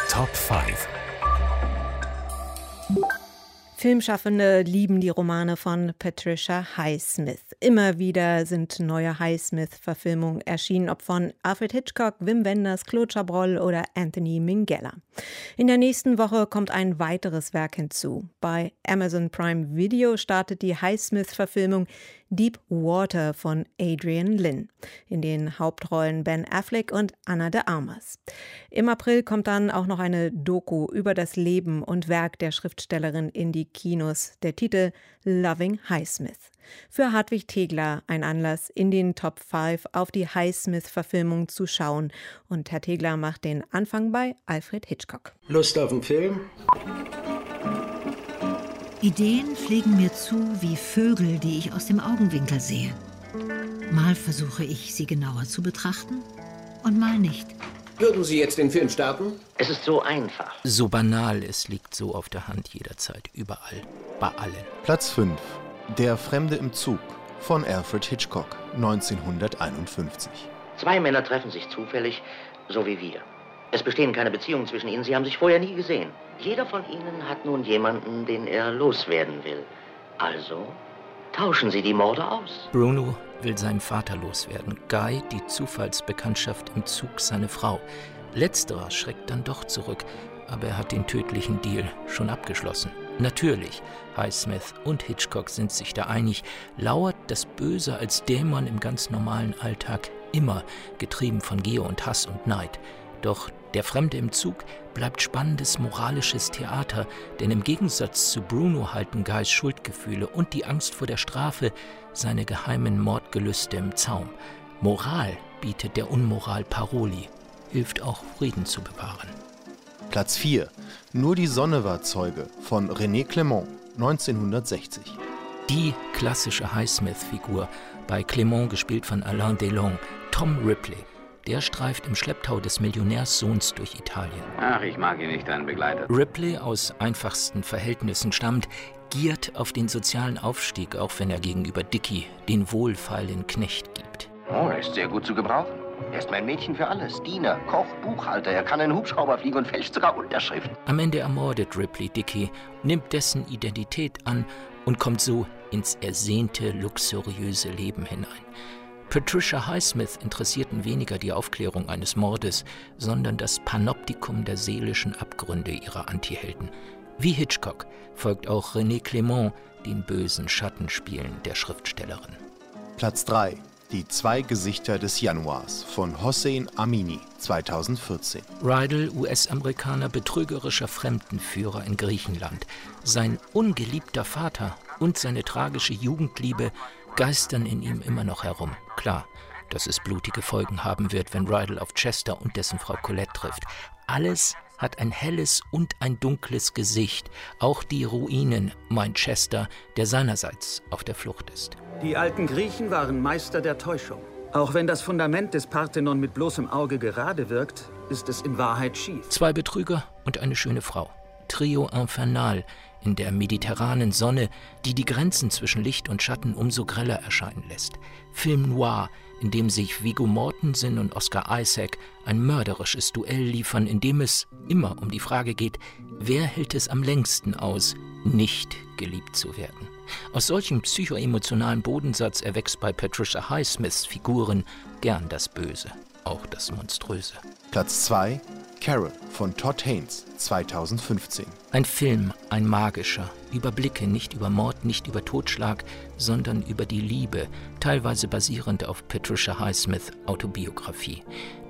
Top 5. Filmschaffende lieben die Romane von Patricia Highsmith. Immer wieder sind neue Highsmith-Verfilmungen erschienen, ob von Alfred Hitchcock, Wim Wenders, Claude Chabrol oder Anthony Minghella. In der nächsten Woche kommt ein weiteres Werk hinzu. Bei Amazon Prime Video startet die Highsmith-Verfilmung Deep Water von Adrian Lyne. In den Hauptrollen Ben Affleck und Ana de Armas. Im April kommt dann auch noch eine Doku über das Leben und Werk der Schriftstellerin in die Kinos. Der Titel Loving Highsmith. Für Hartwig Tegler ein Anlass, in den Top 5 auf die Highsmith-Verfilmung zu schauen. Und Herr Tegler macht den Anfang bei Alfred Hitchcock. Lust auf einen Film? Ideen fliegen mir zu wie Vögel, die ich aus dem Augenwinkel sehe. Mal versuche ich, sie genauer zu betrachten und mal nicht. Würden Sie jetzt den Film starten? Es ist so einfach. So banal, es liegt so auf der Hand jederzeit, überall, bei allen. Platz 5. Der Fremde im Zug von Alfred Hitchcock, 1951. Zwei Männer treffen sich zufällig, so wie wir. Es bestehen keine Beziehungen zwischen ihnen, sie haben sich vorher nie gesehen. Jeder von ihnen hat nun jemanden, den er loswerden will. Also tauschen sie die Morde aus. Bruno will seinen Vater loswerden, Guy die Zufallsbekanntschaft im Zug seine Frau. Letzterer schreckt dann doch zurück, aber er hat den tödlichen Deal schon abgeschlossen. Natürlich, Highsmith und Hitchcock sind sich da einig, lauert das Böse als Dämon im ganz normalen Alltag immer, getrieben von Gier und Hass und Neid. Doch Der Fremde im Zug bleibt spannendes moralisches Theater, denn im Gegensatz zu Bruno halten Guys Schuldgefühle und die Angst vor der Strafe seine geheimen Mordgelüste im Zaum. Moral bietet der Unmoral Paroli, hilft auch Frieden zu bewahren. Platz 4. Nur die Sonne war Zeuge von René Clément, 1960. Die klassische Highsmith-Figur, bei Clément gespielt von Alain Delon, Tom Ripley. Der streift im Schlepptau des Millionärssohns durch Italien. Ach, ich mag ihn nicht, deinen Begleiter. Ripley, aus einfachsten Verhältnissen stammt, giert auf den sozialen Aufstieg, auch wenn er gegenüber Dickie den wohlfeilen Knecht gibt. Oh, er ist sehr gut zu gebrauchen. Er ist mein Mädchen für alles. Diener, Koch, Buchhalter. Er kann einen Hubschrauber fliegen und fälscht sogar Unterschriften. Am Ende ermordet Ripley Dickie, nimmt dessen Identität an und kommt so ins ersehnte, luxuriöse Leben hinein. Patricia Highsmith interessierten weniger die Aufklärung eines Mordes, sondern das Panoptikum der seelischen Abgründe ihrer Antihelden. Wie Hitchcock folgt auch René Clément den bösen Schattenspielen der Schriftstellerin. Platz 3. Die zwei Gesichter des Januars von Hossein Amini, 2014. Rydell, US-Amerikaner, betrügerischer Fremdenführer in Griechenland. Sein ungeliebter Vater und seine tragische Jugendliebe geistern in ihm immer noch herum. Klar, dass es blutige Folgen haben wird, wenn Rydell auf Chester und dessen Frau Colette trifft. Alles hat ein helles und ein dunkles Gesicht. Auch die Ruinen, meint Chester, der seinerseits auf der Flucht ist. Die alten Griechen waren Meister der Täuschung. Auch wenn das Fundament des Parthenon mit bloßem Auge gerade wirkt, ist es in Wahrheit schief. Zwei Betrüger und eine schöne Frau. Trio infernal in der mediterranen Sonne, die die Grenzen zwischen Licht und Schatten umso greller erscheinen lässt. Film noir, in dem sich Viggo Mortensen und Oscar Isaac ein mörderisches Duell liefern, in dem es immer um die Frage geht, wer hält es am längsten aus, nicht geliebt zu werden. Aus solchem psychoemotionalen Bodensatz erwächst bei Patricia Highsmiths Figuren gern das Böse, auch das Monströse. Platz 2. Carol von Todd Haynes, 2015. Ein Film, ein magischer, über Blicke, nicht über Mord, nicht über Totschlag, sondern über die Liebe, teilweise basierend auf Patricia Highsmiths Autobiografie.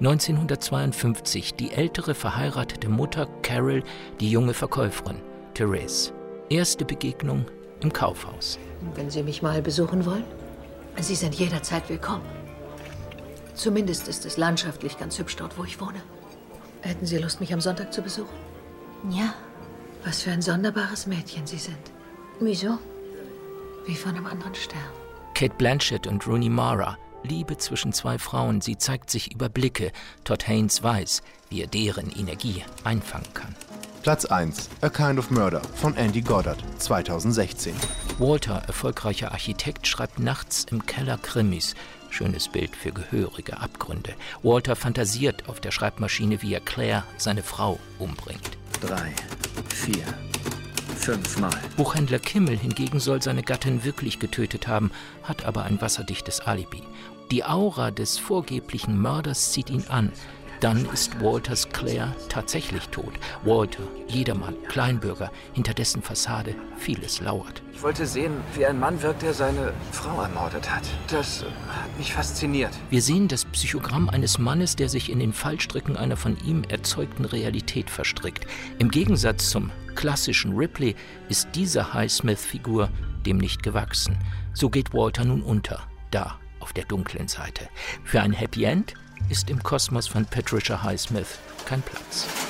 1952, die ältere verheiratete Mutter Carol, die junge Verkäuferin Therese. Erste Begegnung im Kaufhaus. Wenn Sie mich mal besuchen wollen, Sie sind jederzeit willkommen. Zumindest ist es landschaftlich ganz hübsch dort, wo ich wohne. Hätten Sie Lust, mich am Sonntag zu besuchen? Ja. Was für ein sonderbares Mädchen Sie sind. Wieso? Wie von einem anderen Stern. Cate Blanchett und Rooney Mara. Liebe zwischen zwei Frauen, sie zeigt sich über Blicke. Todd Haynes weiß, wie er deren Energie einfangen kann. Platz 1. A Kind of Murder von Andy Goddard, 2016. Walter, erfolgreicher Architekt, schreibt nachts im Keller Krimis. Schönes Bild für gehörige Abgründe. Walter fantasiert auf der Schreibmaschine, wie er Claire, seine Frau, umbringt. 3, 4, 5 Mal. Buchhändler Kimmel hingegen soll seine Gattin wirklich getötet haben, hat aber ein wasserdichtes Alibi. Die Aura des vorgeblichen Mörders zieht ihn an. Dann ist Walters Claire tatsächlich tot. Walter, Jedermann, Kleinbürger, hinter dessen Fassade vieles lauert. Ich wollte sehen, wie ein Mann wirkt, der seine Frau ermordet hat. Das hat mich fasziniert. Wir sehen das Psychogramm eines Mannes, der sich in den Fallstricken einer von ihm erzeugten Realität verstrickt. Im Gegensatz zum klassischen Ripley ist diese Highsmith-Figur dem nicht gewachsen. So geht Walter nun unter, da auf der dunklen Seite. Für ein Happy End ist im Kosmos von Patricia Highsmith kein Platz.